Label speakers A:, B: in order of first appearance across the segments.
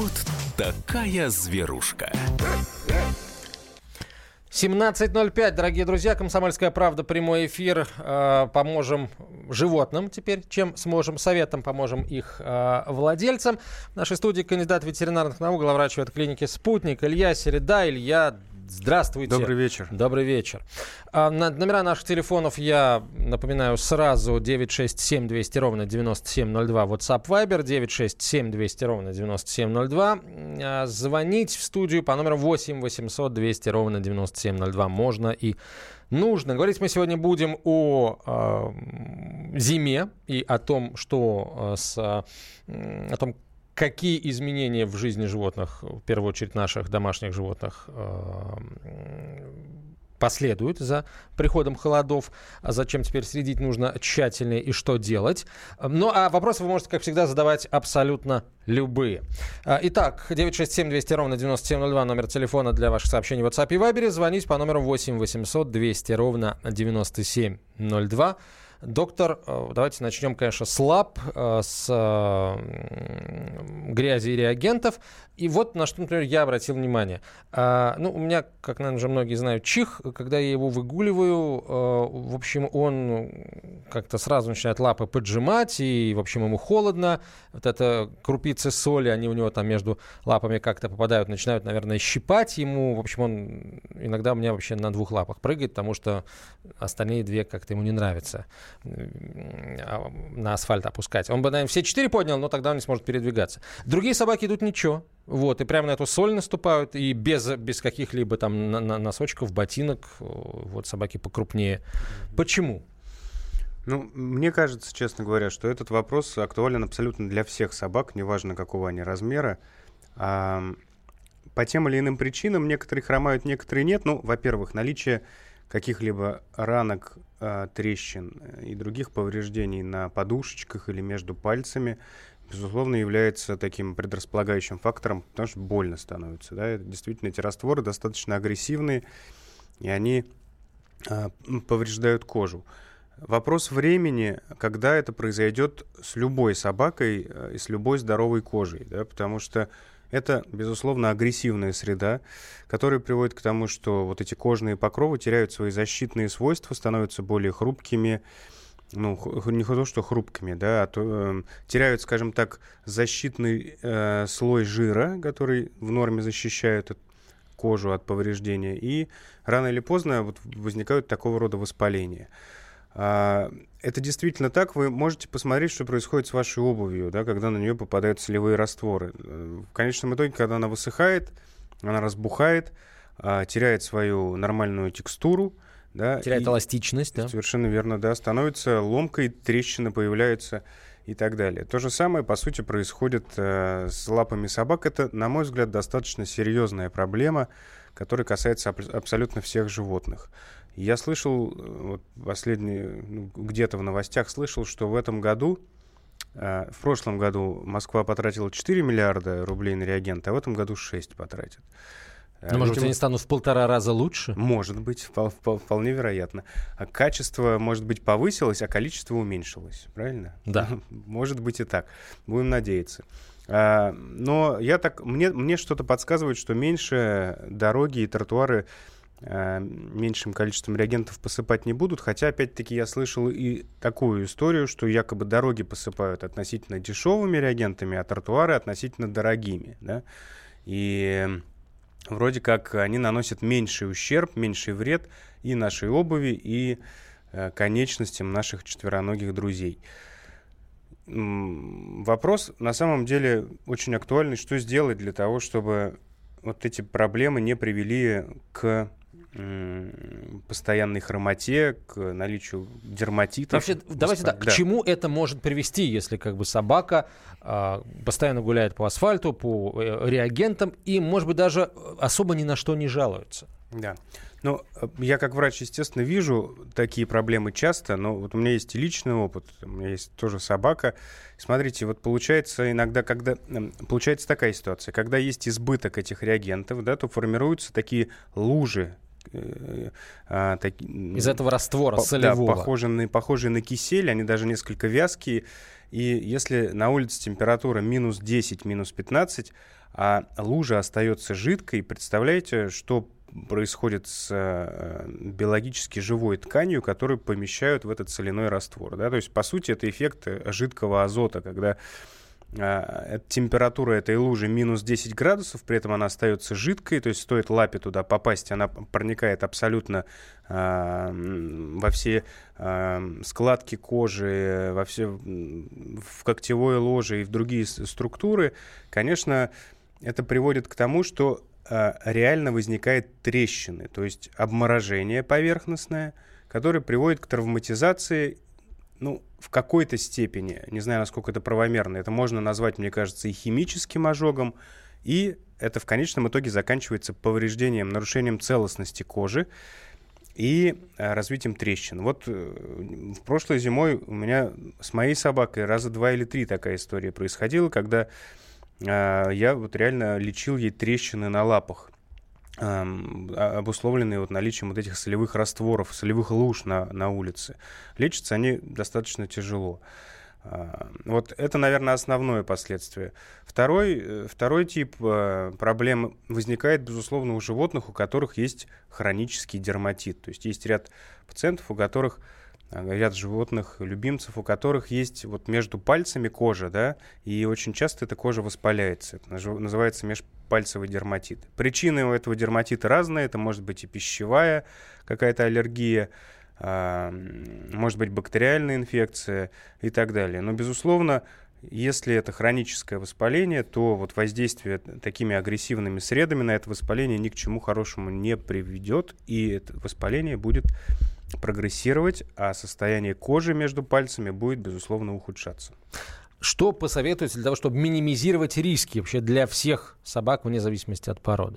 A: Вот такая зверушка.
B: 17:05, дорогие друзья, «Комсомольская правда», прямой эфир. Поможем животным теперь, чем сможем, советом поможем их владельцам. В нашей студии кандидат ветеринарных наук, главврач ветклиники «Спутник» Илья Середа. Илья, здравствуйте.
C: Добрый вечер.
B: Добрый вечер. Номера наших телефонов я напоминаю сразу: 967-200-97-02, WhatsApp, Viber, 967-200-97-02. Звонить в студию по номеру 8-800-200-97-02 можно и нужно. Говорить мы сегодня будем о зиме и о том, какие изменения в жизни животных, в первую очередь наших домашних животных, последуют за приходом холодов, а зачем теперь следить нужно тщательнее и что делать. Ну, а вопросы вы можете, как всегда, задавать абсолютно любые. Итак, 967-200-97-02, номер телефона для ваших сообщений в WhatsApp и Viber. Звоните по номеру 8-800-200-97-02. Доктор, давайте начнем, конечно, с лап, с грязи и реагентов. И вот на что, например, я обратил внимание. У меня, как, наверное, уже многие знают, чих. Когда я его выгуливаю, в общем, он как-то сразу начинает лапы поджимать, и, в общем, ему холодно. Вот это крупицы соли, они у него там между лапами как-то попадают, начинают, наверное, щипать ему. В общем, он иногда у меня вообще на двух лапах прыгает, потому что остальные две как-то ему не нравятся на асфальт опускать. Он бы, наверное, все 4 поднял, но тогда он не сможет передвигаться. Другие собаки идут ничего. Вот, и прямо на эту соль наступают, и без каких-либо там носочков, ботинок. Вот собаки покрупнее. Почему?
C: Мне кажется, честно говоря, что этот вопрос актуален абсолютно для всех собак, неважно, какого они размера. По тем или иным причинам некоторые хромают, некоторые нет. Во-первых, наличие каких-либо ранок, трещин и других повреждений на подушечках или между пальцами, безусловно, является таким предрасполагающим фактором, потому что больно становится. Да? Действительно, эти растворы достаточно агрессивные, и они повреждают кожу. Вопрос времени, когда это произойдет с любой собакой и с любой здоровой кожей, да? Потому что это, безусловно, агрессивная среда, которая приводит к тому, что вот эти кожные покровы теряют свои защитные свойства, становятся более хрупкими, не то что хрупкими, да, а то теряют, скажем так, защитный слой жира, который в норме защищает кожу от повреждения, и рано или поздно возникают такого рода воспаления. Это действительно так. Вы можете посмотреть, что происходит с вашей обувью, да, когда на нее попадают солевые растворы. В конечном итоге, когда она высыхает, она разбухает, теряет свою нормальную текстуру. Да,
B: теряет эластичность. Да?
C: Совершенно верно, да. Становится ломкой, трещины появляются и так далее. То же самое, по сути, происходит с лапами собак. Это, на мой взгляд, достаточно серьезная проблема, которая касается абсолютно всех животных. Я слышал, где-то в новостях слышал, что в прошлом году Москва потратила 4 миллиарда рублей на реагенты, а в этом году 6 потратит.
B: Может быть, они станут в 1,5 раза лучше?
C: Может быть, вполне вероятно. Качество, может быть, повысилось, а количество уменьшилось. Правильно?
B: Да.
C: Может быть и так. Будем надеяться. Но мне что-то подсказывает, что меньше дороги и тротуары меньшим количеством реагентов посыпать не будут. Хотя, опять-таки, я слышал и такую историю, что якобы дороги посыпают относительно дешевыми реагентами, а тротуары относительно дорогими. Да? И вроде как они наносят меньший ущерб, меньший вред и нашей обуви, и конечностям наших четвероногих друзей. Вопрос на самом деле очень актуальный. Что сделать для того, чтобы вот эти проблемы не привели к постоянной хромоте, к наличию дерматита.
B: Вообще, давайте так, к чему это может привести, если собака постоянно гуляет по асфальту, по реагентам и, может быть, даже особо ни на что не жалуется?
C: Да. Я как врач, естественно, вижу такие проблемы часто, но вот у меня есть и личный опыт, у меня есть тоже собака. Смотрите, получается иногда, получается такая ситуация, когда есть избыток этих реагентов, да, то формируются такие лужи
B: из этого раствора солевого.
C: Да, похожие на кисель, они даже несколько вязкие. И если на улице температура минус 10, минус 15, а лужа остается жидкой, представляете, что происходит с биологически живой тканью, которую помещают в этот соляной раствор. Да? То есть, по сути, это эффект жидкого азота, когда температура этой лужи минус 10 градусов, при этом она остается жидкой, то есть стоит лапе туда попасть, она проникает абсолютно во все складки кожи, в когтевое ложе и в другие структуры. Конечно, это приводит к тому, что реально возникает трещины, то есть обморожение поверхностное, которое приводит к травматизации, в какой-то степени, не знаю, насколько это правомерно, это можно назвать, мне кажется, и химическим ожогом, и это в конечном итоге заканчивается повреждением, нарушением целостности кожи и развитием трещин. Вот в прошлой зимой у меня с моей собакой раза 2 или 3 такая история происходила, когда я вот реально лечил ей трещины на лапах, обусловленные вот наличием вот этих солевых растворов, солевых луж на улице. Лечатся они достаточно тяжело. Вот это, наверное, основное последствие. Второй тип проблем возникает, безусловно, у животных, у которых есть хронический дерматит. То есть есть ряд пациентов, у которых ряд животных, любимцев, у которых есть вот между пальцами кожа, да, и очень часто эта кожа воспаляется. Это называется межпальцевый дерматит. Причины у этого дерматита разные. Это может быть и пищевая какая-то аллергия, может быть бактериальная инфекция и так далее. Но, безусловно, если это хроническое воспаление, то вот воздействие такими агрессивными средами на это воспаление ни к чему хорошему не приведет, и это воспаление будет прогрессировать, а состояние кожи между пальцами будет, безусловно, ухудшаться.
B: Что посоветуете для того, чтобы минимизировать риски вообще для всех собак, вне зависимости от породы?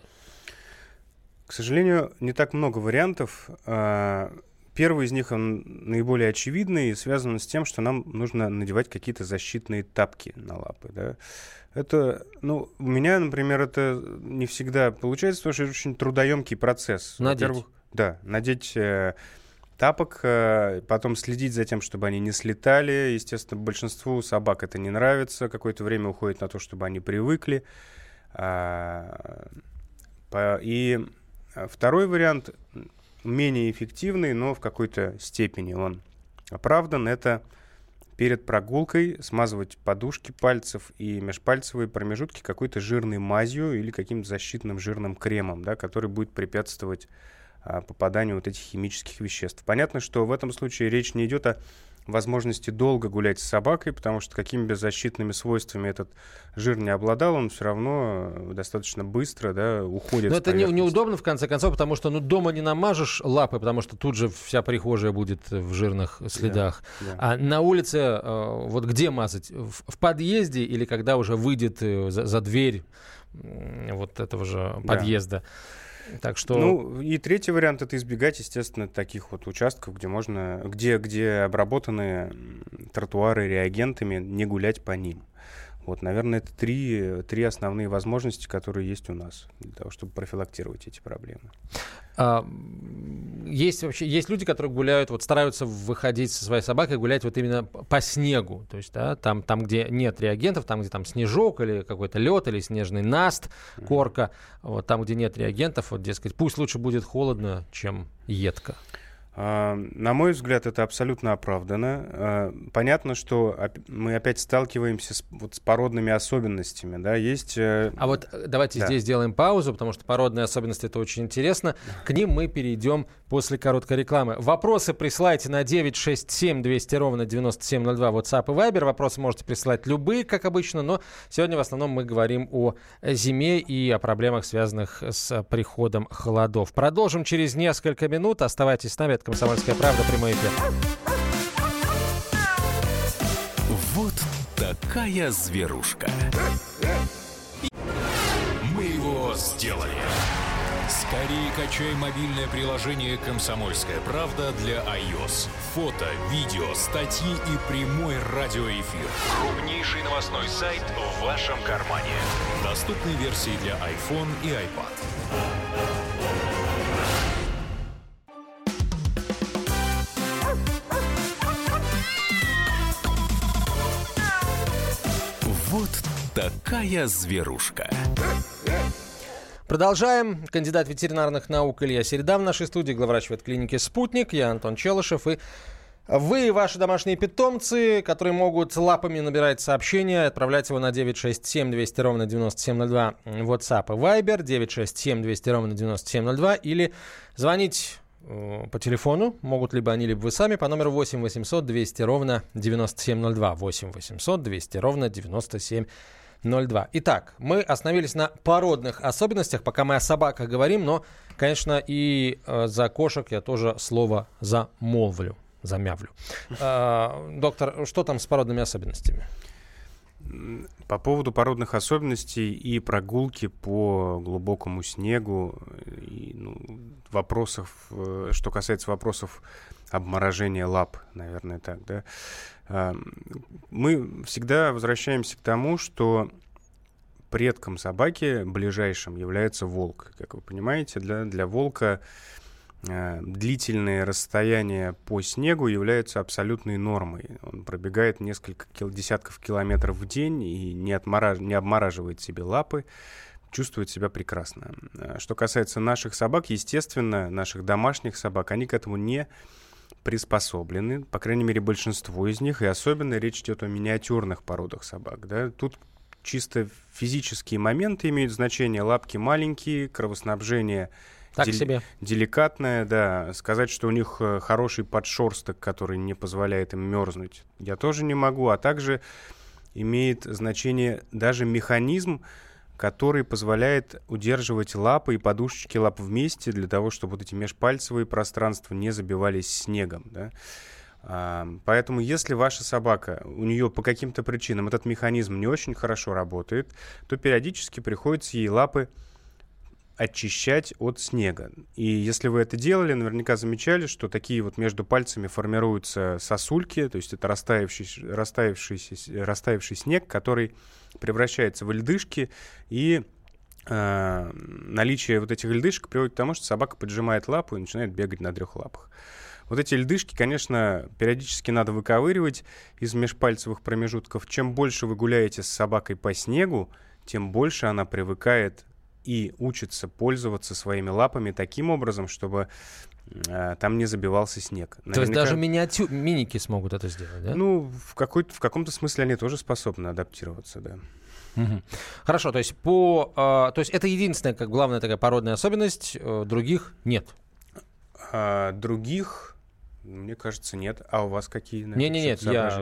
C: К сожалению, не так много вариантов. Первый из них, он наиболее очевидный и связан с тем, что нам нужно надевать какие-то защитные тапки на лапы. Да? Это, у меня, например, это не всегда получается, потому что это очень трудоемкий процесс.
B: Надеть.
C: Да, надеть тапок, потом следить за тем, чтобы они не слетали. Естественно, большинству собак это не нравится. Какое-то время уходит на то, чтобы они привыкли. И второй вариант, менее эффективный, но в какой-то степени он оправдан, это перед прогулкой смазывать подушки пальцев и межпальцевые промежутки какой-то жирной мазью или каким-то защитным жирным кремом, да, который будет препятствовать попаданию вот этих химических веществ. Понятно, что в этом случае речь не идет о возможности долго гулять с собакой, потому что какими бы защитными свойствами этот жир не обладал, он все равно достаточно быстро, уходит.
B: Но это неудобно, в конце концов, потому что дома не намажешь лапы, потому что тут же вся прихожая будет в жирных следах. Да. А на улице вот где мазать? В подъезде или когда уже выйдет за дверь вот этого же подъезда? Так что...
C: и третий вариант — это избегать, естественно, таких вот участков, где обработаны тротуары реагентами, не гулять по ним. Вот, наверное, это три основные возможности, которые есть у нас для того, чтобы профилактировать эти проблемы.
B: Есть люди, которые стараются выходить со своей собакой, гулять вот именно по снегу. То есть, там, где нет реагентов, там, где там снежок или какой-то лед, или снежный наст, корка, вот там, где нет реагентов, вот, дескать, пусть лучше будет холодно, чем едко.
C: На мой взгляд, это абсолютно оправдано. Понятно, что мы опять сталкиваемся с породными особенностями. Да? Есть...
B: давайте здесь сделаем паузу, потому что породные особенности — это очень интересно. К ним мы перейдем после короткой рекламы. Вопросы присылайте на 967-200-97-02 WhatsApp и Viber. Вопросы можете присылать любые, как обычно, но сегодня в основном мы говорим о зиме и о проблемах, связанных с приходом холодов. Продолжим через несколько минут. Оставайтесь с нами. «Комсомольская правда», прямой эфир.
A: Вот такая зверушка. Мы его сделали. Скорее качай мобильное приложение «Комсомольская правда» для iOS. Фото, видео, статьи и прямой радиоэфир. Крупнейший новостной сайт в вашем кармане. Доступны версии для iPhone и iPad. Вот такая зверушка.
B: Продолжаем. Кандидат ветеринарных наук Илья Середа в нашей студии, главврач ветклиники «Спутник». Я Антон Челышев. И вы, ваши домашние питомцы, которые могут лапами набирать сообщения, отправлять его на 967 200 ровно 9702 WhatsApp и Viber, 967 200 ровно 9702, или звонить по телефону, могут либо они, либо вы сами, по номеру 8 800 200 ровно 9702, 8 800 200 ровно 9702. Итак, мы остановились на породных особенностях, пока мы о собаках говорим, но, конечно, и за кошек я тоже слово замявлю. Доктор, что там с породными особенностями?
C: По поводу породных особенностей и прогулки по глубокому снегу, и, вопросов, что касается вопросов обморожения лап, наверное, так, да, мы всегда возвращаемся к тому, что предком собаки ближайшим является волк. Как вы понимаете, для волка длительные расстояния по снегу являются абсолютной нормой. Он пробегает несколько десятков километров в день и не обмораживает себе лапы, чувствует себя прекрасно. Что касается наших собак, естественно, наших домашних собак, они к этому не приспособлены, по крайней мере, большинство из них, и особенно речь идет о миниатюрных породах собак. Да? Тут чисто физические моменты имеют значение. Лапки маленькие, кровоснабжение деликатное, да. Сказать, что у них хороший подшерсток, который не позволяет им мерзнуть, я тоже не могу. А также имеет значение даже механизм, который позволяет удерживать лапы и подушечки лап вместе для того, чтобы вот эти межпальцевые пространства не забивались снегом, да. Поэтому, если ваша собака, у нее по каким-то причинам этот механизм не очень хорошо работает, то периодически приходится ей лапы очищать от снега. И если вы это делали, наверняка замечали, что такие вот между пальцами формируются сосульки, то есть это растаявший снег, который превращается в льдышки, и наличие вот этих льдышек приводит к тому, что собака поджимает лапу и начинает бегать на 3 лапах. Вот эти льдышки, конечно, периодически надо выковыривать из межпальцевых промежутков. Чем больше вы гуляете с собакой по снегу, тем больше она привыкает и учится пользоваться своими лапами таким образом, чтобы там не забивался снег.
B: То есть даже миники смогут это сделать, да?
C: Ну, в каком-то смысле они тоже способны адаптироваться, да.
B: Угу. Хорошо, то есть то есть это единственная, как главная такая породная особенность, других нет?
C: Других, мне кажется, нет. А у вас какие?
B: Нет,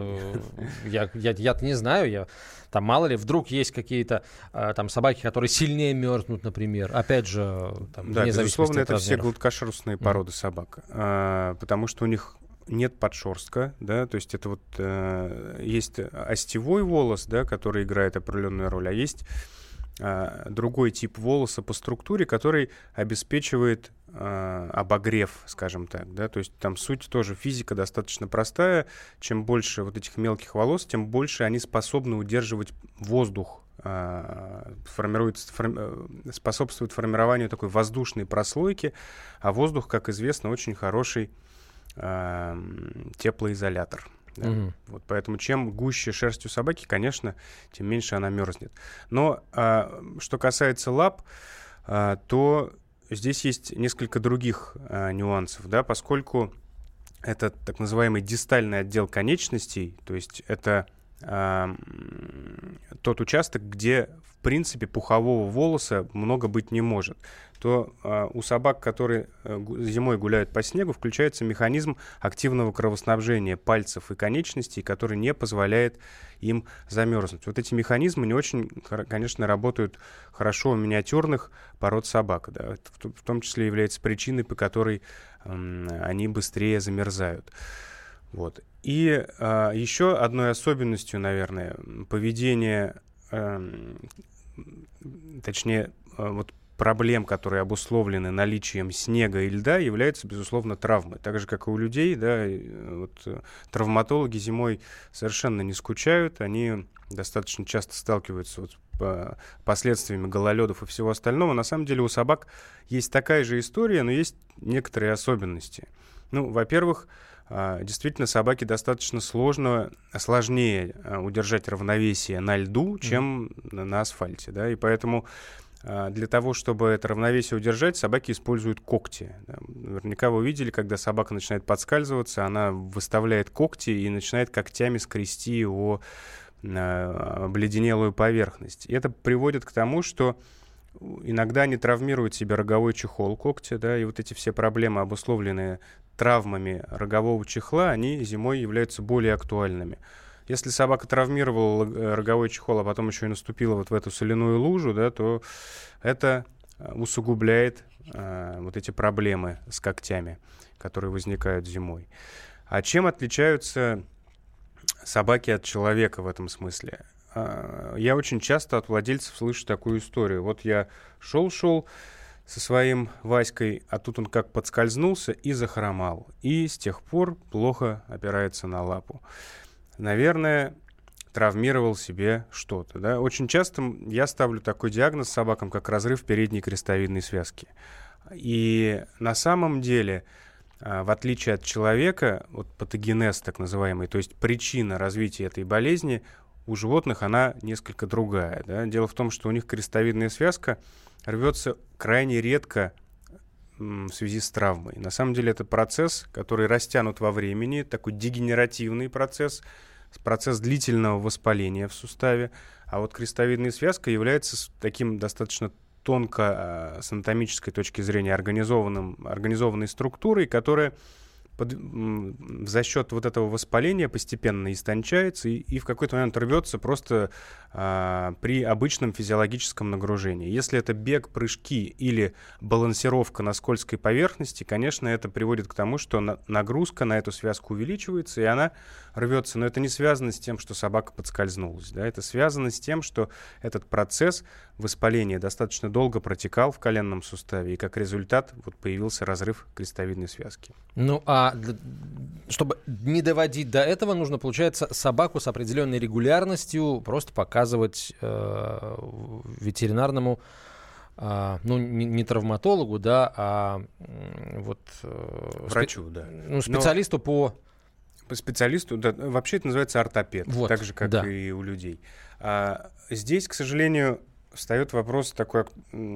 B: я-то не знаю. Там мало ли, вдруг есть какие-то там собаки, которые сильнее мерзнут, например. Опять же, там,
C: да, безусловно, это
B: размеров.
C: все гладкошерстные породы собак, потому что у них нет подшерстка, да, то есть это вот есть остевой волос, да, который играет определенную роль, а есть другой тип волоса по структуре, который обеспечивает обогрев, скажем так, да, то есть там суть тоже физика достаточно простая. Чем больше вот этих мелких волос, тем больше они способны удерживать воздух, способствует формированию такой воздушной прослойки, а воздух, как известно, очень хороший теплоизолятор. Да? Угу. Вот поэтому чем гуще шерсть у собаки, конечно, тем меньше она мерзнет. Но что касается лап, то здесь есть несколько других нюансов, да, поскольку это так называемый дистальный отдел конечностей, то есть это тот участок, где, в принципе, пухового волоса много быть не может, то у собак, которые зимой гуляют по снегу, включается механизм активного кровоснабжения пальцев и конечностей, который не позволяет им замерзнуть. Вот эти механизмы не очень, конечно, работают хорошо у миниатюрных пород собак. Да. В том числе является причиной, по которой они быстрее замерзают. Вот. И еще одной особенностью, наверное, поведения, точнее, вот проблем, которые обусловлены наличием снега и льда, являются, безусловно, травмы. Так же, как и у людей, да, вот, травматологи зимой совершенно не скучают, они достаточно часто сталкиваются вот с последствиями гололедов и всего остального. На самом деле у собак есть такая же история, но есть некоторые особенности. Ну, во-первых, действительно собаке достаточно сложнее удержать равновесие на льду, чем на асфальте, да, и поэтому для того, чтобы это равновесие удержать, собаки используют когти. Наверняка вы видели, когда собака начинает подскальзываться, она выставляет когти и начинает когтями скрести о обледенелую поверхность. И это приводит к тому, что иногда они травмируют себе роговой чехол когтя, да, и вот эти все проблемы, обусловленные травмами рогового чехла, они зимой являются более актуальными. Если собака травмировала роговой чехол, а потом еще и наступила вот в эту соляную лужу, да, то это усугубляет вот эти проблемы с когтями, которые возникают зимой. А чем отличаются собаки от человека в этом смысле? Я очень часто от владельцев слышу такую историю. Вот я шел со своим Васькой, а тут он как подскользнулся и захромал. И с тех пор плохо опирается на лапу. Наверное, травмировал себе что-то. Да? Очень часто я ставлю такой диагноз собакам, как разрыв передней крестовидной связки. И на самом деле, в отличие от человека, вот патогенез так называемый, то есть причина развития этой болезни, у животных она несколько другая. Да? Дело в том, что у них крестовидная связка рвется крайне редко в связи с травмой. На самом деле это процесс, который растянут во времени, такой дегенеративный процесс длительного воспаления в суставе. А вот крестовидная связка является таким достаточно тонко с анатомической точки зрения организованной структурой, которая за счет вот этого воспаления постепенно истончается и в какой-то момент рвется просто при обычном физиологическом нагружении. Если это бег, прыжки или балансировка на скользкой поверхности, конечно, это приводит к тому, что нагрузка на эту связку увеличивается, и она рвется. Но это не связано с тем, что собака подскользнулась. Да? Это связано с тем, что этот процесс воспаления достаточно долго протекал в коленном суставе, и как результат вот появился разрыв крестовидной связки.
B: Ну, а чтобы не доводить до этого, нужно, получается, собаку с определенной регулярностью просто показывать ветеринарному, ну, не травматологу, да, а вот...
C: Врачу, да.
B: Ну, специалисту по
C: специалисту, да, вообще это называется ортопед,
B: вот,
C: так же, как
B: да.
C: и у людей. Здесь, к сожалению, встает вопрос такой,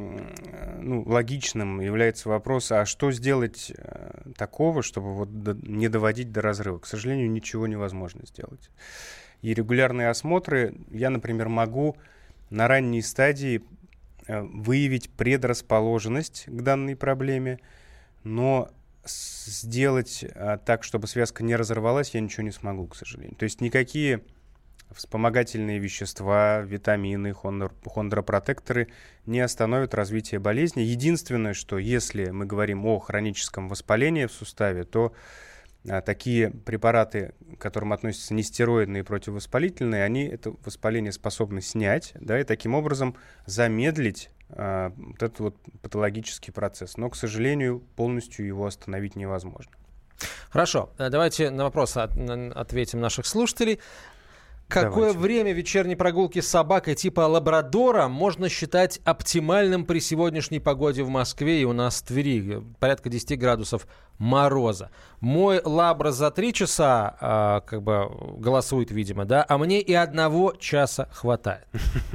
C: логичным является вопрос, а что сделать такого, чтобы вот не доводить до разрыва? К сожалению, ничего невозможно сделать. И регулярные осмотры, я, например, могу на ранней стадии выявить предрасположенность к данной проблеме, но сделать так, чтобы связка не разорвалась, я ничего не смогу, к сожалению. То есть никакие вспомогательные вещества, витамины, хондропротекторы не остановят развитие болезни. Единственное, что если мы говорим о хроническом воспалении в суставе, то такие препараты, к которым относятся нестероидные противовоспалительные, они это воспаление способны снять, да, и таким образом замедлить вот этот вот патологический процесс. Но, к сожалению, полностью его остановить невозможно.
B: Хорошо, давайте на вопрос ответим наших слушателей. Какое время вечерней прогулки с собакой типа лабрадора можно считать оптимальным при сегодняшней погоде в Москве и у нас в Твери? Порядка 10 градусов мороза. Мой лабра за 3 часа голосует, видимо, да, а мне и 1 часа хватает.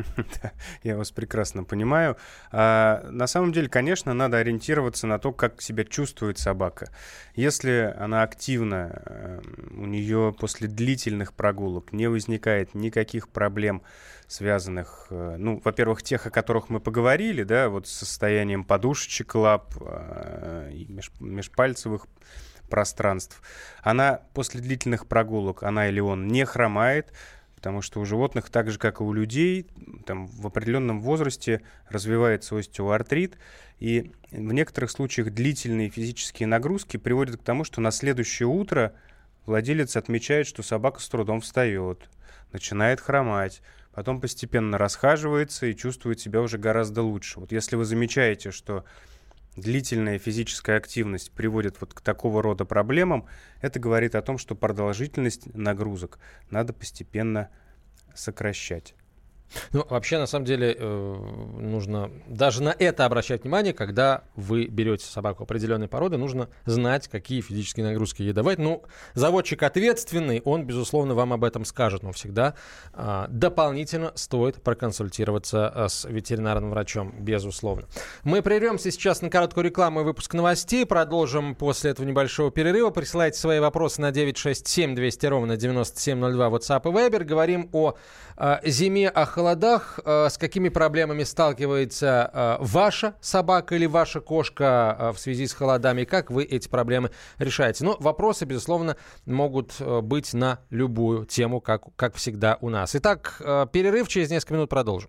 C: Я вас прекрасно понимаю. На самом деле, конечно, надо ориентироваться на то, как себя чувствует собака. Если она активна, у нее после длительных прогулок не возникает никаких проблем, связанных, во-первых, тех, о которых мы поговорили, да, вот с состоянием подушечек лап и межпальцевых пространств. Она после длительных прогулок, она или он, не хромает, потому что у животных, так же, как и у людей, там, в определенном возрасте развивается остеоартрит, и в некоторых случаях длительные физические нагрузки приводят к тому, что на следующее утро владелец отмечает, что собака с трудом встает, начинает хромать, потом постепенно расхаживается и чувствует себя уже гораздо лучше. Вот если вы замечаете, что длительная физическая активность приводит вот к такого рода проблемам, это говорит о том, что продолжительность нагрузок надо постепенно сокращать.
B: Ну, вообще, на самом деле, нужно даже на это обращать внимание, когда вы берете собаку определенной породы, нужно знать, какие физические нагрузки ей давать. Ну, заводчик ответственный, он, безусловно, вам об этом скажет, но всегда дополнительно стоит проконсультироваться с ветеринарным врачом, безусловно. Мы прервемся сейчас на короткую рекламу и выпуск новостей, продолжим после этого небольшого перерыва. Присылайте свои вопросы на 967-200-97-02 WhatsApp и Viber. Говорим о зиме, о холодах, с какими проблемами сталкивается ваша собака или ваша кошка в связи с холодами, и как вы эти проблемы решаете. Но вопросы, безусловно, могут быть на любую тему, как всегда у нас. Итак, перерыв, через несколько минут продолжим.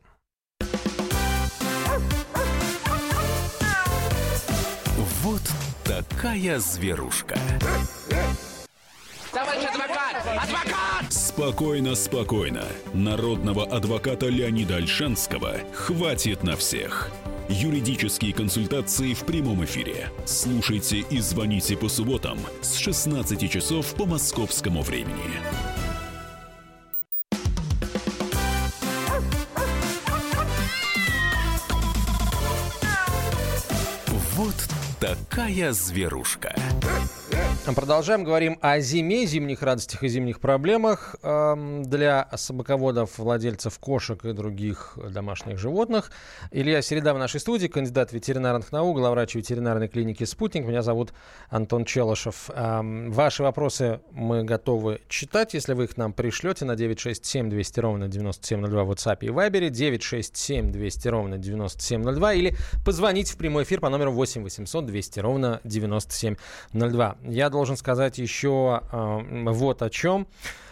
A: Вот такая зверушка.
D: Товарищ адвокат! Адвокат!
A: Спокойно, спокойно. Народного адвоката Леонида Ольшанского хватит на всех. Юридические консультации в прямом эфире. Слушайте и звоните по субботам с 16 часов по московскому времени. Вот такая зверушка.
B: Продолжаем, говорим о зиме, зимних радостях и зимних проблемах для собаководов, владельцев кошек и других домашних животных. Илья Середа в нашей студии, кандидат ветеринарных наук, главврач ветеринарной клиники «Спутник». Меня зовут Антон Челышев. Ваши вопросы мы готовы читать, если вы их нам пришлете на 967-200-97-02 в WhatsApp и Viber, 967-200-97-02, или позвоните в прямой эфир по номеру 8-800-200-97-02. Я должен сказать еще вот о чем.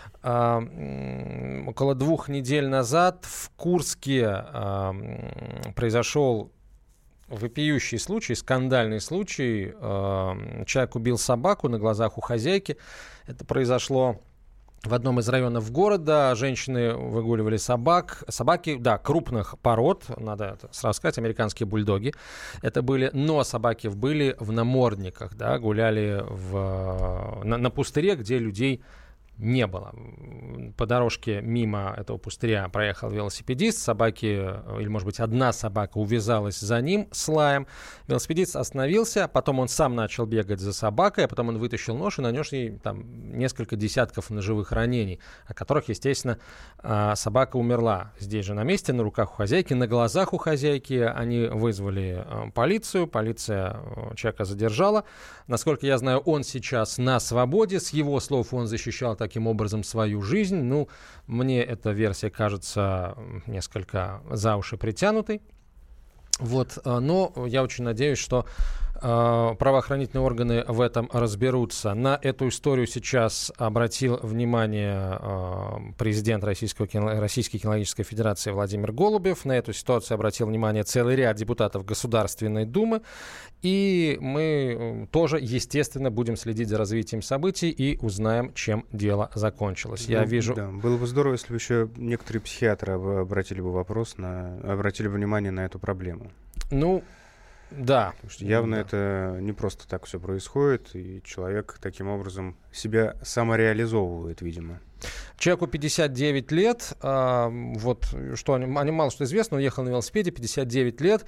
B: Около 2 недель назад в Курске произошел вопиющий случай, скандальный случай. Человек убил собаку на глазах у хозяйки. Это произошло в одном из районов города. Женщины выгуливали собак. Собаки, да, крупных пород, надо это сразу сказать, американские бульдоги. Это были, но собаки были в намордниках, да, гуляли на пустыре, где людей не было. По дорожке мимо этого пустыря проехал велосипедист. Собаки, или, может быть, одна собака увязалась за ним с лаем. Велосипедист остановился, потом он сам начал бегать за собакой, а потом он вытащил нож и нанес ей там несколько десятков ножевых ранений, от которых, естественно, собака умерла. Здесь же на месте, на руках у хозяйки, на глазах у хозяйки. Они вызвали полицию, полиция человека задержала. Насколько я знаю, он сейчас на свободе. С его слов, он защищал таким образом свою жизнь. Ну, мне эта версия кажется несколько за уши притянутой. Вот, но я очень надеюсь, что правоохранительные органы в этом разберутся. На эту историю сейчас обратил внимание президент Российской кинологической федерации Владимир Голубев. На эту ситуацию обратил внимание целый ряд депутатов Государственной Думы. И мы тоже, естественно, будем следить за развитием событий и узнаем, чем дело закончилось. Я вижу...
C: Да, было бы здорово, если бы еще некоторые психиатры обратили бы внимание на эту проблему.
B: Ну, да.
C: Потому что явно это не просто так все происходит, и человек таким образом себя самореализовывает, видимо.
B: Человеку 59 лет, вот что о нем мало что известно, он ехал на велосипеде, 59 лет,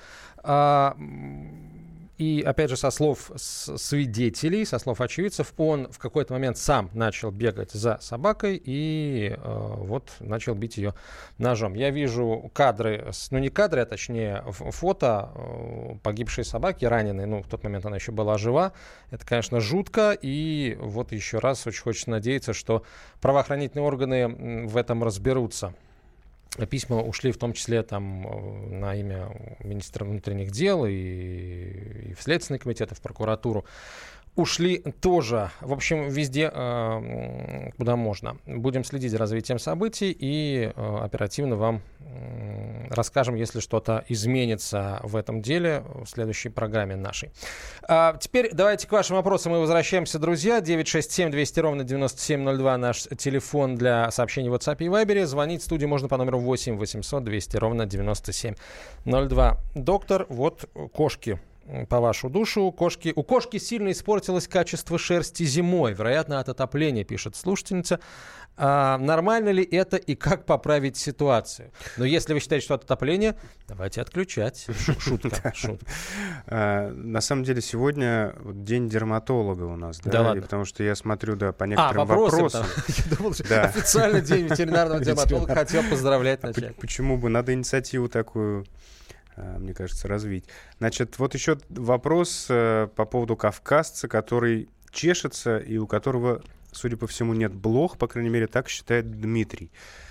B: и, опять же, со слов свидетелей, со слов очевидцев, он в какой-то момент сам начал бегать за собакой и вот начал бить ее ножом. Я вижу кадры, ну не кадры, а точнее фото погибшей собаки, раненой. Ну, в тот момент она еще была жива. Это, конечно, жутко. И вот еще раз очень хочется надеяться, что правоохранительные органы в этом разберутся. Письма ушли в том числе там, на имя министра внутренних дел и в Следственный комитет, и в прокуратуру. Ушли тоже, в общем, везде, куда можно. Будем следить за развитием событий и оперативно вам расскажем, если что-то изменится в этом деле в следующей программе нашей. Теперь давайте к вашим вопросам мы возвращаемся, друзья. 967-200-97-02 наш телефон для сообщений в WhatsApp и Viber. Звонить в студию можно по номеру 8-800-200-97-02. Доктор, вот кошки по вашу душу. У кошки сильно испортилось качество шерсти зимой, вероятно, от отопления, пишет слушательница. Нормально ли это и как поправить ситуацию? Но если вы считаете, что от отопления, давайте отключать. Шутка.
C: На самом деле сегодня день дерматолога у нас, да?
B: Ладно.
C: Потому что я смотрю, по некоторым вопросам.
B: Я думал, что официально день ветеринарного дерматолога, хотел поздравлять начать.
C: Почему бы? Надо инициативу такую, мне кажется, развить. Значит, вот еще вопрос по поводу кавказца, который чешется и у которого, судя по всему, нет блох, по крайней мере, так считает Дмитрий.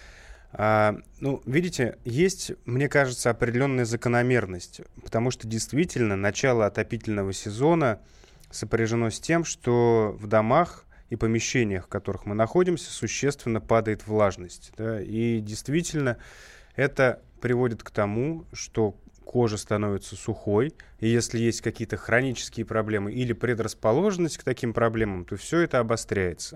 C: Видите, есть, мне кажется, определенная закономерность, потому что действительно начало отопительного сезона сопряжено с тем, что в домах и помещениях, в которых мы находимся, существенно падает влажность. Да? И действительно это приводит к тому, что кожа становится сухой, и если есть какие-то хронические проблемы или предрасположенность к таким проблемам, то все это обостряется.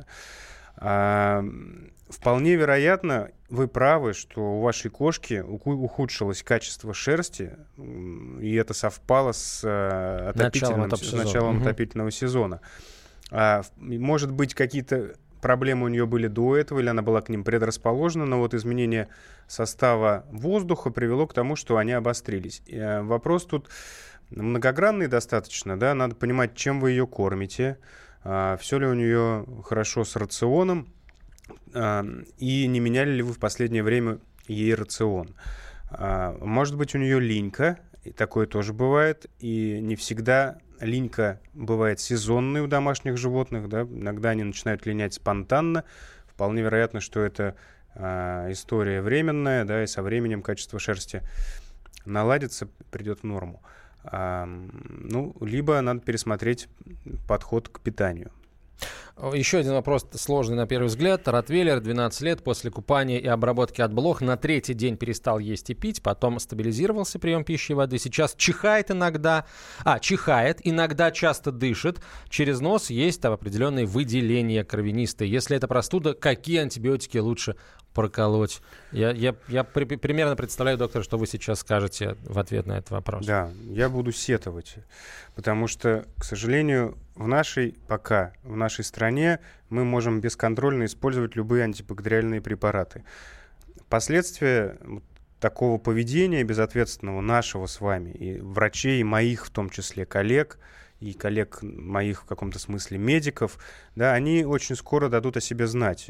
C: Вполне вероятно, вы правы, что у вашей кошки ухудшилось качество шерсти, и это совпало с началом отопительного сезона. Может быть, какие-то проблемы у нее были до этого, или она была к ним предрасположена, но вот изменение состава воздуха привело к тому, что они обострились. Вопрос тут многогранный достаточно, да, надо понимать, чем вы ее кормите, все ли у нее хорошо с рационом, и не меняли ли вы в последнее время ей рацион. Может быть, у нее линька, и такое тоже бывает, и не всегда линька бывает сезонной у домашних животных, да? Иногда они начинают линять спонтанно. Вполне вероятно, что это история временная, да, и со временем качество шерсти наладится, придет в норму. Либо надо пересмотреть подход к питанию.
B: Еще один вопрос сложный на первый взгляд. Ротвейлер, 12 лет, после купания и обработки от блох на 3-й день перестал есть и пить, потом стабилизировался прием пищи и воды. Сейчас чихает, иногда часто дышит. Через нос есть там определенные выделения кровянистые. Если это простуда, какие антибиотики лучше проколоть? Я примерно представляю, доктор, что вы сейчас скажете в ответ на этот вопрос.
C: Да, я буду сетовать, потому что, к сожалению, в нашей стране мы можем бесконтрольно использовать любые антибактериальные препараты. Последствия такого поведения безответственного нашего с вами, и врачей, и моих в том числе коллег, и коллег моих в каком-то смысле медиков, да, они очень скоро дадут о себе знать.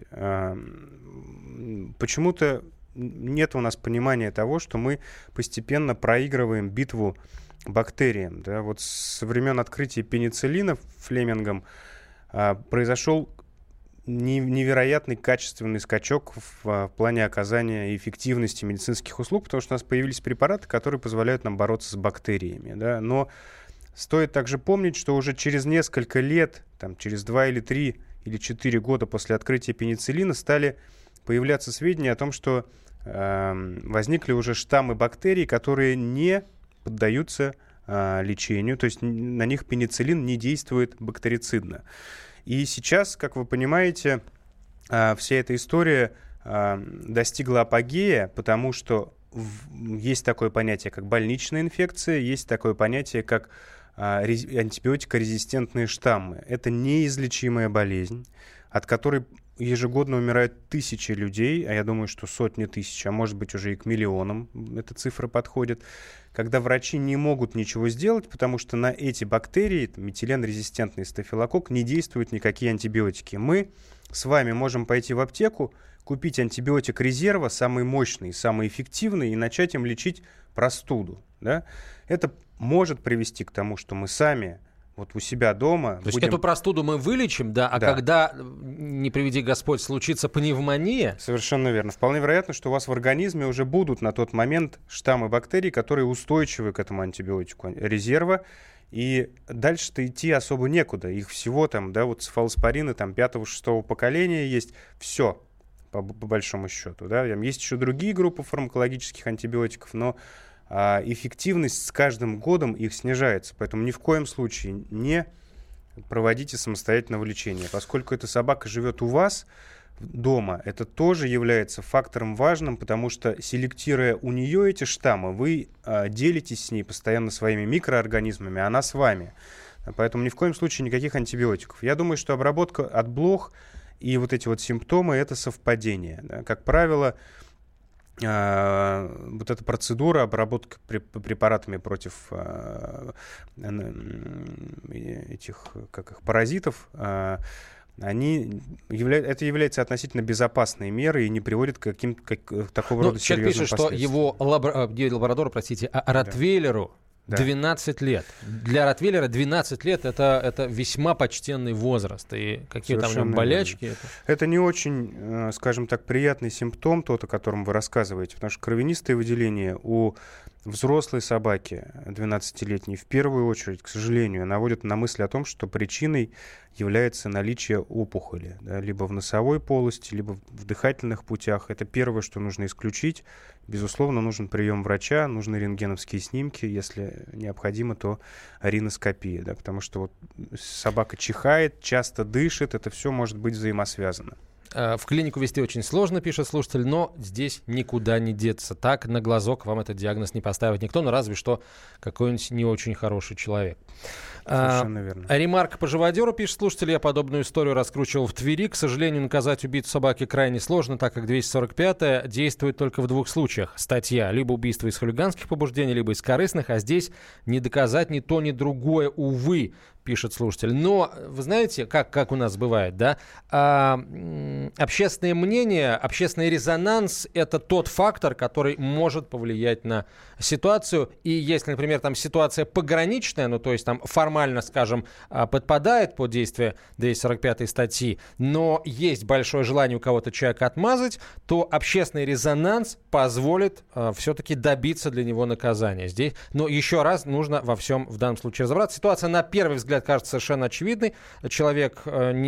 C: Почему-то нет у нас понимания того, что мы постепенно проигрываем битву бактериям. Да? Вот со времен открытия пенициллина Флемингом произошел невероятный качественный скачок в плане оказания эффективности медицинских услуг, потому что у нас появились препараты, которые позволяют нам бороться с бактериями. Да? Но стоит также помнить, что уже через несколько лет, через 2 или 3 или 4 года после открытия пенициллина стали появляться сведения о том, что возникли уже штаммы бактерий, которые не поддаются лечению, то есть на них пенициллин не действует бактерицидно. И сейчас, как вы понимаете, вся эта история достигла апогея, потому что есть такое понятие, как больничная инфекция, есть такое понятие, как антибиотикорезистентные штаммы. Это неизлечимая болезнь, от которой ежегодно умирают тысячи людей, а я думаю, что сотни тысяч, а может быть уже и к миллионам эта цифра подходит, когда врачи не могут ничего сделать, потому что на эти бактерии, метиленрезистентный стафилококк, не действуют никакие антибиотики. Мы с вами можем пойти в аптеку, купить антибиотик резерва, самый мощный, самый эффективный, и начать им лечить простуду. Да? Это может привести к тому, что мы сами вот у себя дома...
B: То есть эту простуду мы вылечим, да, а когда, не приведи Господь, случится пневмония...
C: Совершенно верно. Вполне вероятно, что у вас в организме уже будут на тот момент штаммы бактерий, которые устойчивы к этому антибиотику резерва, и дальше-то идти особо некуда. Их всего цефалоспорины 5-6 поколения есть. Все, по большому счету. Да? Есть еще другие группы фармакологических антибиотиков, но эффективность с каждым годом их снижается. Поэтому ни в коем случае не проводите самостоятельного лечения. Поскольку эта собака живет у вас, дома, это тоже является фактором важным, потому что, селектируя у нее эти штаммы, вы делитесь с ней постоянно своими микроорганизмами, она с вами. Поэтому ни в коем случае никаких антибиотиков. Я думаю, что обработка от блох и вот эти вот симптомы — это совпадение. Да. Как правило, вот эта процедура обработки препаратами против этих паразитов, это является относительно безопасной мерой и не приводит к такого рода серьезным
B: последствиям. Человек пишет, что его лабрадору, ротвейлеру 12 лет. Для ротвейлера 12 лет это весьма почтенный возраст. И какие там у него болячки.
C: Это не очень, скажем так, приятный симптом, тот, о котором вы рассказываете, потому что кровянистые выделения у взрослой собаки, 12-летней, в первую очередь, к сожалению, наводят на мысль о том, что причиной является наличие опухоли, да, либо в носовой полости, либо в дыхательных путях. Это первое, что нужно исключить. Безусловно, нужен прием врача, нужны рентгеновские снимки, если необходимо, то риноскопия, да, потому что вот собака чихает, часто дышит, это все может быть взаимосвязано.
B: В клинику везти очень сложно, пишет слушатель, но здесь никуда не деться. Так на глазок вам этот диагноз не поставит никто, но разве что какой-нибудь не очень хороший человек.
C: Совершенно верно.
B: Ремарка по живодеру, пишет слушатель. Я подобную историю раскручивал в Твери. К сожалению, наказать убийцу собаки крайне сложно, так как 245-я действует только в двух случаях. Статья: либо убийство из хулиганских побуждений, либо из корыстных, а здесь не доказать ни то, ни другое, увы, пишет слушатель. Но, вы знаете, как у нас бывает, да? Общественное мнение, общественный резонанс — это тот фактор, который может повлиять на ситуацию. И если, например, там ситуация пограничная, ну, то есть там формально, скажем, подпадает под действие 245 статьи, но есть большое желание у кого-то человека отмазать, то общественный резонанс позволит все-таки добиться для него наказания. Здесь, но еще раз нужно во всем в данном случае разобраться. Ситуация на первый взгляд кажется совершенно очевидной. Человек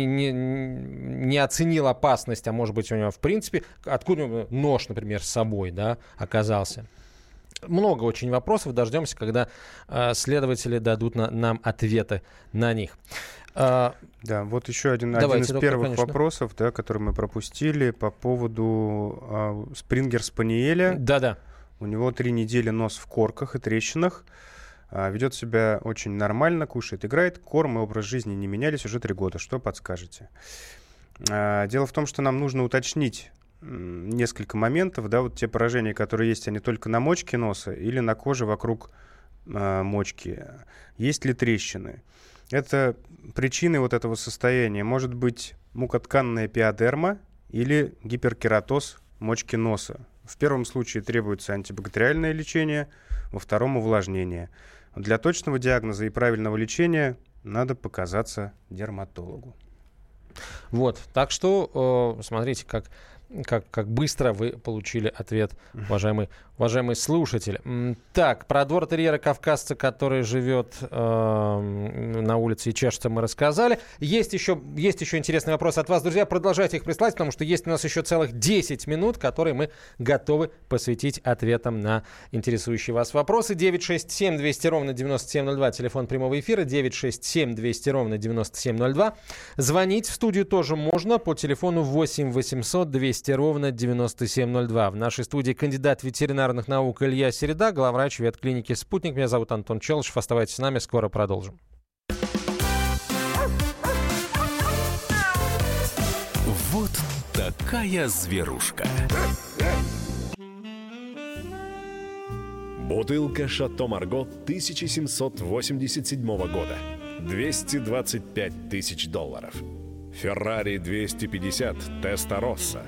B: не оценил опасность, а может быть у него в принципе, откуда у него нож, например, с собой, да, оказался. Много очень вопросов. Дождемся, когда следователи дадут нам ответы на них.
C: Да, вот еще один из первых вопросов, да, который мы пропустили по поводу спрингер-спаниеля.
B: Да-да.
C: У него 3 недели нос в корках и трещинах. Ведет себя очень нормально, кушает, играет. Корм и образ жизни не менялись уже 3 года. Что подскажете? Дело в том, что нам нужно уточнить несколько моментов. Да, вот те поражения, которые есть, они только на мочке носа или на коже вокруг мочки. Есть ли трещины? Это причиной вот этого состояния может быть мукотканная пиодерма или гиперкератоз мочки носа. В первом случае требуется антибактериальное лечение, во втором — увлажнение. Для точного диагноза и правильного лечения надо показаться дерматологу.
B: Вот, так что смотрите, как быстро вы получили ответ, уважаемый слушатель. Так, про двор-терьера кавказца, который живет на улице и чешется, мы рассказали. Есть еще интересный вопрос от вас, друзья. Продолжайте их присылать, потому что есть у нас еще целых 10 минут, которые мы готовы посвятить ответам на интересующие вас вопросы. 967-200-97-02, телефон прямого эфира, 967-200-97-02. Звонить в студию тоже можно по телефону 8-800-200-97-02. В нашей студии кандидат ветеринарных наук Илья Середа, главврач ветклиники «Спутник». Меня зовут Антон Челышев. Оставайтесь с нами, скоро продолжим.
A: Вот такая зверушка.
E: Бутылка «Шато Марго» 1787 года. $225 тысяч. Феррари 250 Теста-Росса.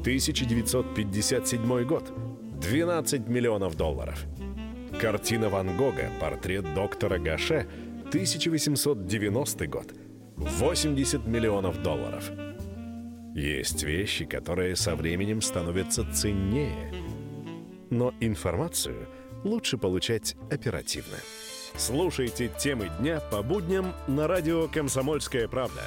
E: 1957 год. $12 миллионов. Картина Ван Гога «Портрет доктора Гаше», 1890 год. $80 миллионов. Есть вещи, которые со временем становятся ценнее. Но информацию лучше получать оперативно. Слушайте темы дня по будням на радио «Комсомольская правда».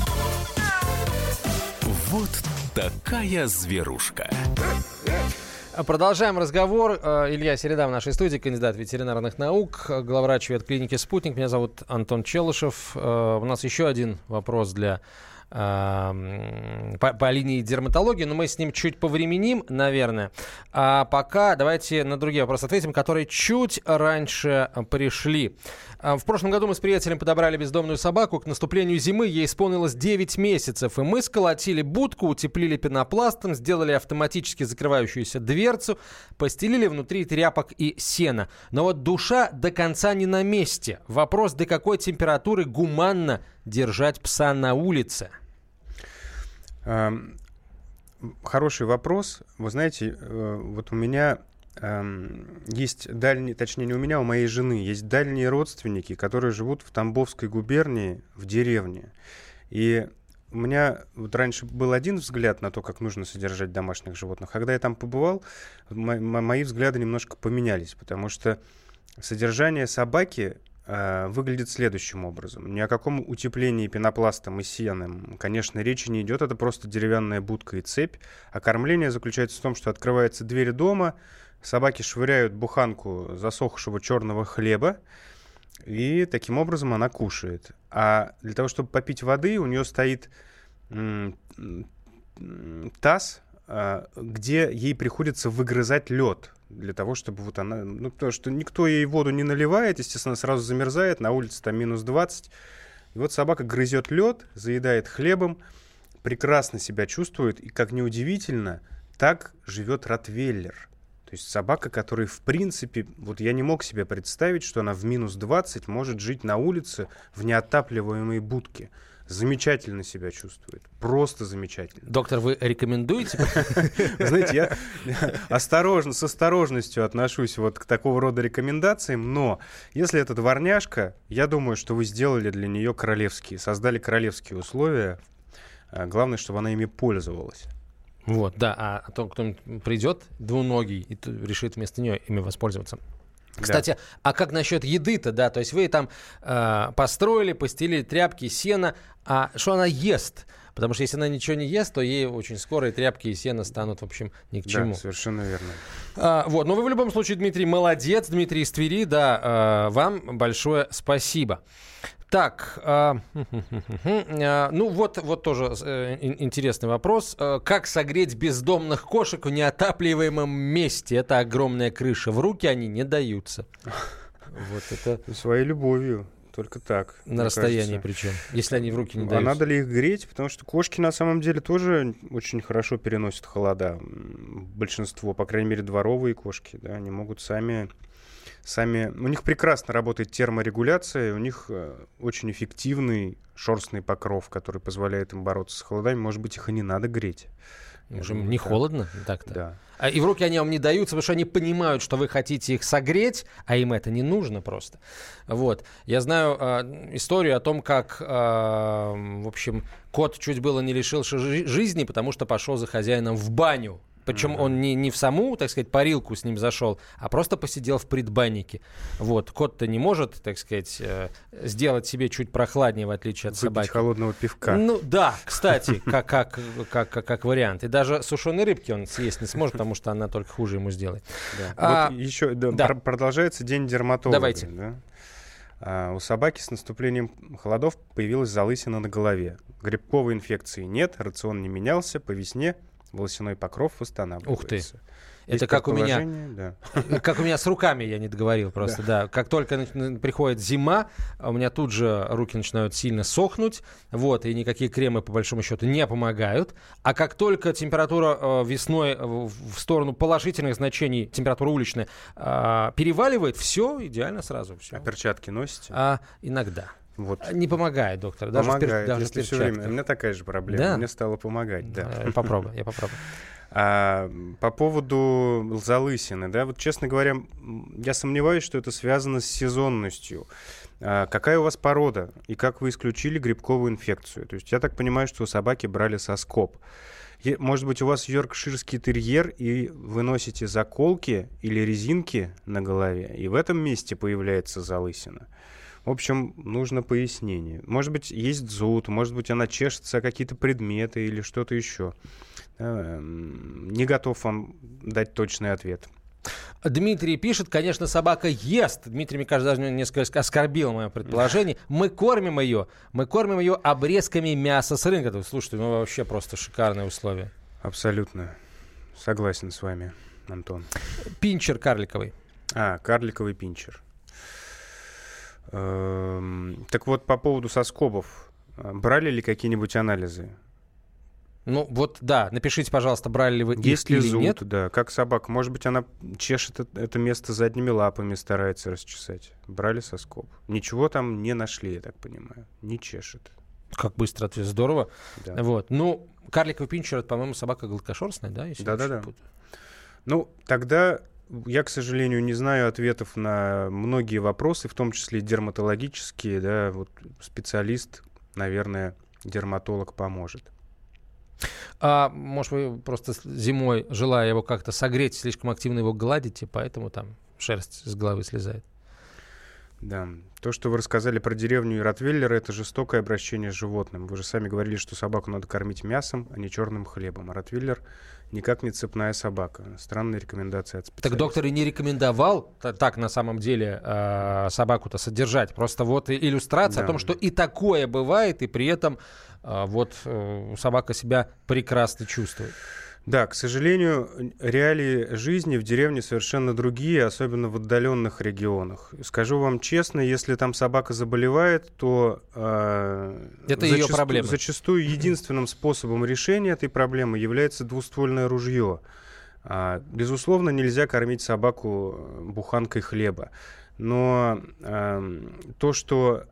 A: Вот такая зверушка.
B: Продолжаем разговор. Илья Середа в нашей студии, кандидат ветеринарных наук, главврач ветклиники «Спутник». Меня зовут Антон Челышев. У нас еще один вопрос по линии дерматологии, но мы с ним чуть повременим, наверное. А пока давайте на другие вопросы ответим, которые чуть раньше пришли. В прошлом году мы с приятелем подобрали бездомную собаку. К наступлению зимы ей исполнилось 9 месяцев. И мы сколотили будку, утеплили пенопластом, сделали автоматически закрывающуюся дверцу, постелили внутри тряпок и сена. Но вот душа до конца не на месте. Вопрос, до какой температуры гуманно держать пса на улице?
C: Хороший вопрос. Вы знаете, вот у меня есть дальние, точнее не у меня, а у моей жены есть дальние родственники, которые живут в Тамбовской губернии, в деревне. И у меня вот раньше был один взгляд на то, как нужно содержать домашних животных. Когда я там побывал, мои взгляды немножко поменялись, потому что содержание собаки выглядит следующим образом. Ни о каком утеплении пенопластом и сеном, конечно, речи не идет. Это просто деревянная будка и цепь. А кормление заключается в том, что открывается дверь дома, собаки швыряют буханку засохшего черного хлеба, и таким образом она кушает. А для того, чтобы попить воды, у нее стоит таз, где ей приходится выгрызать лед. Для того, чтобы вот она... потому что никто ей воду не наливает, естественно, сразу замерзает, на улице там минус 20. И вот собака грызет лед, заедает хлебом, прекрасно себя чувствует, и, как ни удивительно, так живет ротвейлер. То есть собака, которая, в принципе, вот я не мог себе представить, что она в минус 20 может жить на улице в неотапливаемой будке. Замечательно себя чувствует. Просто замечательно.
B: Доктор, вы рекомендуете?
C: Знаете, я с осторожностью отношусь вот к такого рода рекомендациям, но если это дворняжка, я думаю, что вы сделали для нее создали королевские условия. Главное, чтобы она ими пользовалась.
B: Вот, да. А то, кто придет двуногий и решит вместо нее ими воспользоваться. Кстати, а как насчет еды-то, да? То есть вы там построили, постелили тряпки, сено, а что она ест? Потому что если она ничего не ест, то ей очень скоро и тряпки, и сено станут, в общем, ни к чему.
C: Да, совершенно верно.
B: Вот, но вы в любом случае, Дмитрий, молодец. Дмитрий из Твери, да, вам большое спасибо. Так, ну вот тоже интересный вопрос. Как согреть бездомных кошек в неотапливаемом месте? Это огромная крыша. В руки они не даются. Вот это...
C: Своей любовью. Только так.
B: На расстоянии причем, если они в руки не даются.
C: А надо ли их греть? Потому что кошки на самом деле тоже очень хорошо переносят холода. Большинство, по крайней мере, дворовые кошки, да, они могут сами... У них прекрасно работает терморегуляция, у них очень эффективный шерстный покров, который позволяет им бороться с холодами. Может быть, их и не надо греть.
B: Уже не холодно так-то?
C: Да.
B: И в руки они вам не даются, потому что они понимают, что вы хотите их согреть, а им это не нужно просто. Вот. Я знаю историю о том, как, в общем, кот чуть было не лишился жизни, потому что пошел за хозяином в баню. Причем он не в саму, так сказать, парилку с ним зашел, а просто посидел в предбаннике. Вот. Кот-то не может, так сказать, сделать себе чуть прохладнее, в отличие от собаки.
C: Выпить холодного пивка.
B: Ну да, кстати, как вариант. И даже сушеной рыбки он съесть не сможет, потому что она только хуже ему сделает.
C: Да. Вот еще продолжается день дерматолога.
B: Давайте.
C: Да? У собаки с наступлением холодов появилась залысина на голове. Грибковой инфекции нет, рацион не менялся, по весне волосяной покров восстанавливается.
B: Ух ты. Это как у меня, да. Как у меня с руками, я не договорил просто, да. Как только приходит зима, у меня тут же руки начинают сильно сохнуть, вот, и никакие кремы, по большому счету, не помогают. А как только температура весной в сторону положительных значений, температура уличная, переваливает, все идеально сразу. Все.
C: А перчатки носите?
B: Иногда.
C: Вот.
B: Не помогает, доктор.
C: Помогает,
B: даже
C: если все время. У меня такая же проблема.
B: Да?
C: Мне стало помогать, да.
B: Я попробую.
C: По поводу залысины, да, вот, честно говоря, я сомневаюсь, что это связано с сезонностью. Какая у вас порода и как вы исключили грибковую инфекцию? То есть я так понимаю, что у собаки брали соскоб. Может быть, у вас йоркширский терьер, и вы носите заколки или резинки на голове, и в этом месте появляется залысина. В общем, нужно пояснение. Может быть, есть зуд, может быть, она чешется о какие-то предметы или что-то еще. Не готов вам дать точный ответ.
B: Дмитрий пишет, конечно, собака ест. Дмитрий, мне кажется, даже несколько оскорбил мое предположение. Мы кормим ее обрезками мяса с рынка. Слушайте, ну вообще просто шикарные условия.
C: Абсолютно согласен с вами, Антон.
B: Пинчер карликовый.
C: Карликовый пинчер. Так вот, по поводу соскобов. Брали ли какие-нибудь анализы?
B: Ну вот, да, напишите, пожалуйста, брали ли вы их
C: Есть ли
B: или
C: зуд,
B: нет.
C: да, как собака. Может быть, она чешет это место задними лапами, старается расчесать. Брали соскоб. Ничего там не нашли, я так понимаю. Не чешет.
B: Как быстро ответ, здорово.
C: Да.
B: Вот. Ну, карликовый пинчер, это, по-моему, собака гладкошерстная, да? Если я
C: Да-да-да.
B: не путаю.
C: Ну, тогда я, к сожалению, не знаю ответов на многие вопросы, в том числе дерматологические, да, вот специалист, наверное, дерматолог поможет.
B: Может, вы просто зимой, желая его как-то согреть, слишком активно его гладите, поэтому там шерсть с головы слезает.
C: Да. То, что вы рассказали про деревню и ротвейлера, это жестокое обращение с животным. Вы же сами говорили, что собаку надо кормить мясом, а не черным хлебом. А ротвейлер никак не цепная собака. Странная рекомендация от специалиста.
B: Так доктор и не рекомендовал так на самом деле собаку-то содержать. Просто вот иллюстрация о том, что и такое бывает, и при этом собака себя прекрасно чувствует.
C: Да, к сожалению, реалии жизни в деревне совершенно другие, особенно в отдаленных регионах. Скажу вам честно, если там собака заболевает, то
B: это ее проблема.
C: Зачастую единственным способом решения этой проблемы является двуствольное ружье. Безусловно, нельзя кормить собаку буханкой хлеба. Но то, что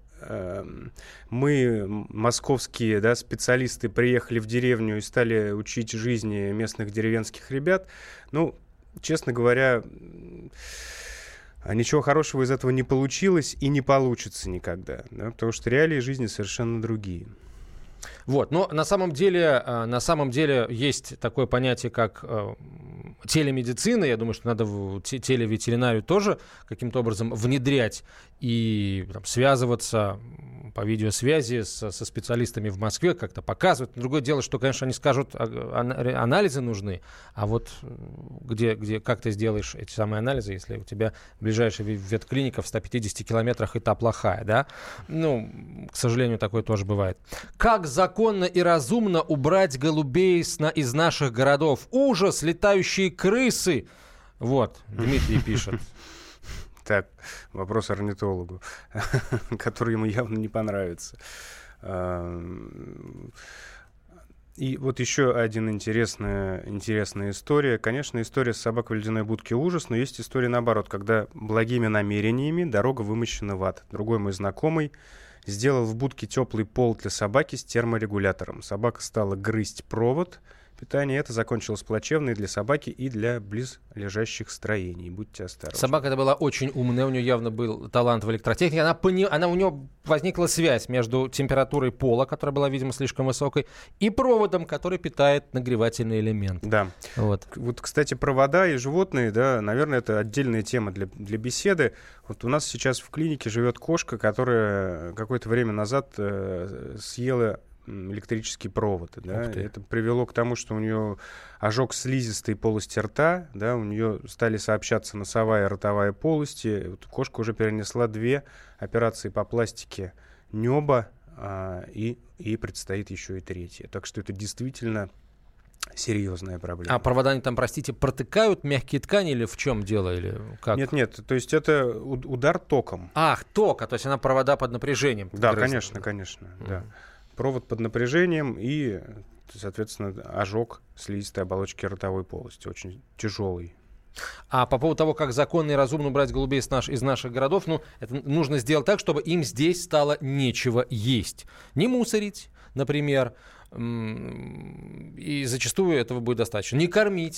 C: мы, московские, да, специалисты, приехали в деревню и стали учить жизни местных деревенских ребят, ну, честно говоря, ничего хорошего из этого не получилось и не получится никогда, да, потому что реалии жизни совершенно другие.
B: Вот, но на самом деле есть такое понятие, как телемедицина. Я думаю, что надо в телеветеринарию тоже каким-то образом внедрять и связываться по видеосвязи со специалистами в Москве, как-то показывать. Другое дело, что, конечно, они скажут, анализы нужны, а вот как ты сделаешь эти самые анализы, если у тебя ближайшая ветклиника в 150 километрах, и та плохая, да? Ну, к сожалению, такое тоже бывает. Как законно и разумно убрать голубей из наших городов? Ужас, летающие крысы! Вот, Дмитрий пишет.
C: Так, вопрос орнитологу, который ему явно не понравится. И вот еще один интересная история. Конечно, история с собакой в ледяной будке ужас, но есть история наоборот, когда благими намерениями дорога вымощена в ад. Другой мой знакомый сделал в будке теплый пол для собаки с терморегулятором. Собака стала грызть провод питания. Это закончилось плачевно и для собаки, и для близлежащих строений. Будьте осторожны.
B: Собака-то была очень умная, у нее явно был талант в электротехнике. У нее возникла связь между температурой пола, которая была, видимо, слишком высокой, и проводом, который питает нагревательный элемент.
C: Да. Вот, кстати, провода и животные, да, наверное, это отдельная тема для беседы. Вот у нас сейчас в клинике живет кошка, которая какое-то время назад съела электрический провод. Да? Это привело к тому, что у нее ожог слизистой полости рта, да, у нее стали сообщаться носовая и ротовая полости. Вот кошка уже перенесла 2 операции по пластике неба, и предстоит еще и 3. Так что это действительно серьезная проблема.
B: А провода они там, простите, протыкают мягкие ткани или в чем дело? Или как?
C: Нет, то есть это удар током.
B: Ах, ток, то есть она провода под напряжением.
C: Да, конечно, да. Провод под напряжением и, соответственно, ожог слизистой оболочки ротовой полости. Очень тяжелый.
B: А по поводу того, как законно и разумно убрать голубей из наших городов, это нужно сделать так, чтобы им здесь стало нечего есть. Не мусорить, например, и зачастую этого будет достаточно. Не кормить, да.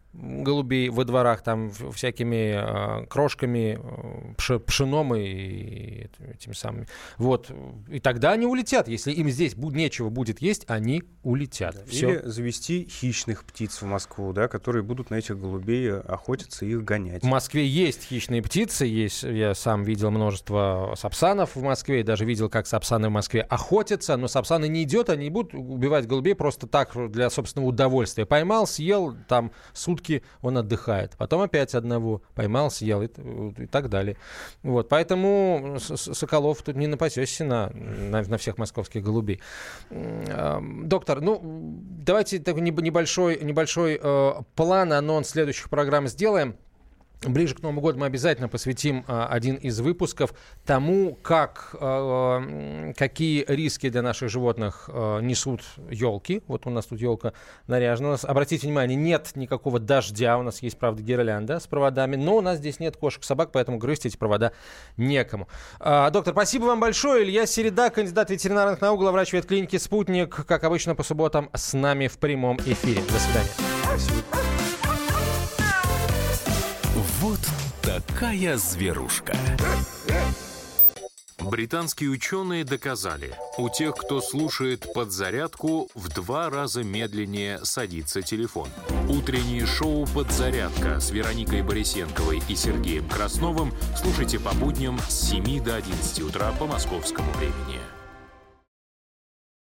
B: голубей во дворах там всякими крошками, пшеном и этими самыми. Вот. И тогда они улетят. Если им здесь нечего будет есть, они улетят.
C: Да.
B: Всё.
C: Или завести хищных птиц в Москву, да, которые будут на этих голубей охотиться и их гонять.
B: В Москве есть хищные птицы. Я сам видел множество сапсанов в Москве. И даже видел, как сапсаны в Москве охотятся. Но сапсаны не идет, они будут убивать голубей просто так, для собственного удовольствия. Поймал, съел, там сутки он отдыхает. Потом опять одного поймал, съел и так далее. Вот. Поэтому соколов тут не напасешься на всех московских голубей. Доктор, давайте такой небольшой план, анонс следующих программ сделаем. Ближе к Новому году мы обязательно посвятим один из выпусков тому, какие риски для наших животных несут елки. Вот у нас тут елка наряжена. Обратите внимание, нет никакого дождя. У нас есть, правда, гирлянда с проводами, но у нас здесь нет кошек, собак, поэтому грызть эти провода некому. Доктор, спасибо вам большое. Илья Середа, кандидат ветеринарных наук, главврач ветклиники «Спутник», как обычно, по субботам с нами в прямом эфире. До свидания.
C: Спасибо.
A: Вот такая зверушка. Британские ученые доказали, у тех, кто слушает «Подзарядку», в 2 раза медленнее садится телефон. Утреннее шоу «Подзарядка» с Вероникой Борисенковой и Сергеем Красновым слушайте по будням с 7 до 11 утра по московскому времени.